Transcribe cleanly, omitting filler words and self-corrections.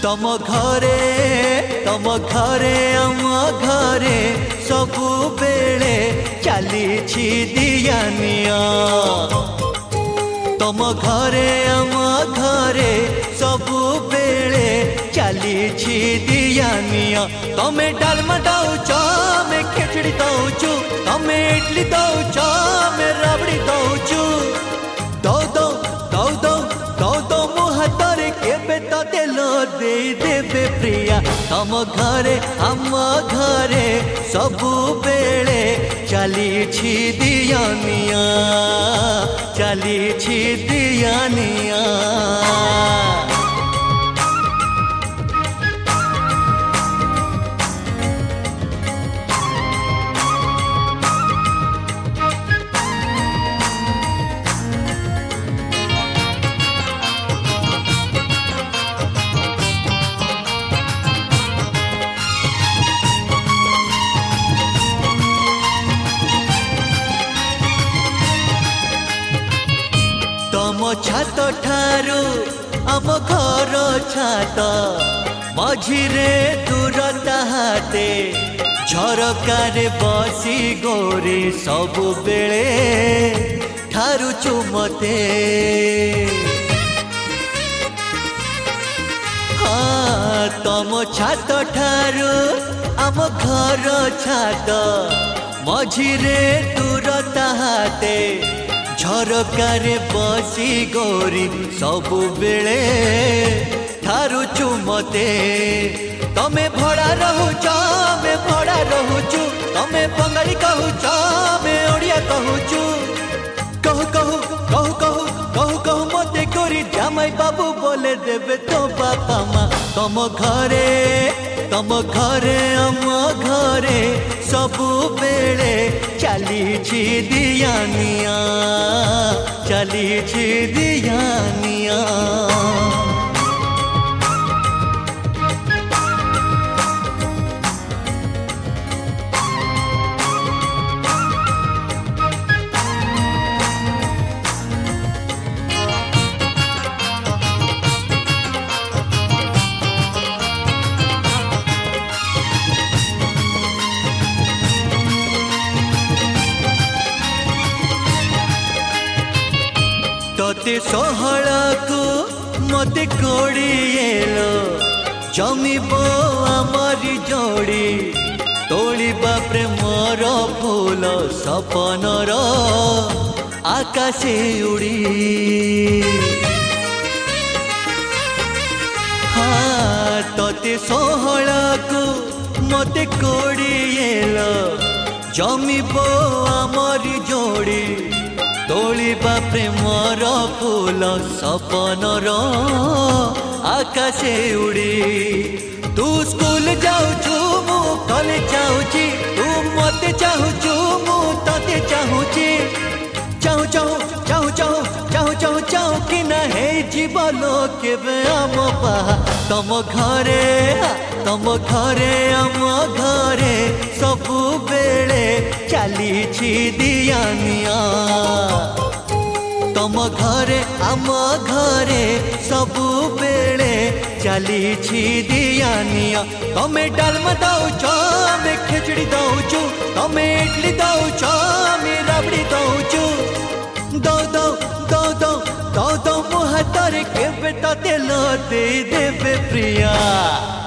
तम घरे आम घरे सबु बेले चली दियानिया तम घरे आम घरे सबु बेले चली दियानिया तमे डालमा दौच मैं खिचड़ी दौचु तमे इडली दौच मैं रबड़ी दौचु दौ दौ दौ दौ दौ दौ मो हाथरे केबे तो दिल दे देबे प्रिया तम घरे आम घरे सबु बेले चली दियानिया चली दियानिया तम छात ठारू आम घर छात मझिरे दूरता हाते झरकारे बसी गोरी सबु बेले ठारू चुमते हाँ तम छात ठारू आम घर छात मझिरे दूरता हाते झरकारे बसी गोरी सबु बेले ठारू चुमते तमे भड़ा रहुच मैं भड़ा रहुचु तमे बंगाली कहूच मैं ओडिया कहूचु कहू कहू कहू कहू कहू कहू मते गोरी जामाई बाबू बोले देबे तो बापा माँ तम घरे आम घरे सबु बेले चली दियानिया चली दियानिया तोते सोहला को मते कोड़िएलो जमीबो आमारी जोड़ी तोड़ी बापरे मोर फूल सपनर आकाशे उड़ी हाँ तोते सोहला को मते कोड़िएलो जमीबो आमारी जोड़ी तोली बापरे मोर फूल सपनर आकाशे उड़ी तू स्कूल जाऊचु मु कॉलेज जाऊची तू मते चाहूचु मु तते चाहूची चाहू चाहू चाहू चाहू चाहू चाहू चाहू कि ना हे जीवन केबे आम पाहा तम घरे आम घरे सबु बेले चली दियानिया तम घरे आम घरे सबु बेले चली दियानिया तमे डालमा दौच मैं खिचड़ी दौचु तमे इडली दौच मैं रबड़ी दौचु दौ दौ दौ दौ दौ दौ मो हाथरे केबे तो दिल दे देबे प्रिया।